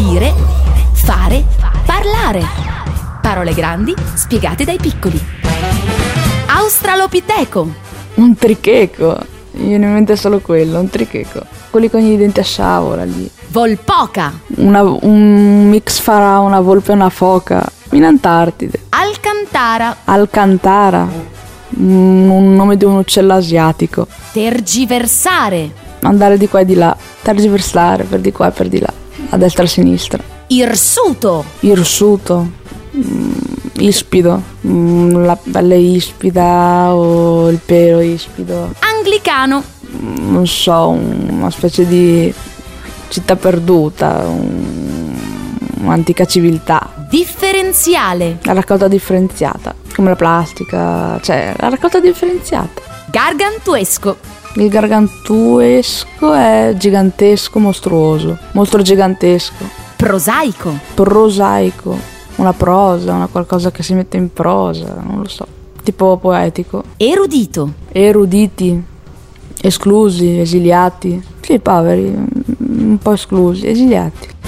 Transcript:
dire, fare, parlare. Parole grandi spiegate dai piccoli. Australopiteco. Un tricheco. Mi viene in mente solo quello, un tricheco. Quelli con i denti a sciabola lì. Volpoca. Un mix fra una volpe e una foca. In Antartide. Alcantara. Alcantara. Un nome di un uccello asiatico. Tergiversare. Andare di qua e di là. Tergiversare per di qua e per di là. A destra e a sinistra. Irsuto. Irsuto. Ispido. La pelle ispida o il pelo ispido. Anglicano. Non so, una specie di città perduta, un'antica civiltà. Differenziale. La raccolta differenziata, come la plastica, cioè la raccolta differenziata. Gargantuesco. Il gargantuesco è gigantesco, mostruoso, mostro gigantesco. Prosaico. Prosaico, una prosa, una qualcosa che si mette in prosa, non lo so, tipo poetico. Erudito. Eruditi. Esclusi, esiliati. Sì, poveri, un po' esclusi, esiliati.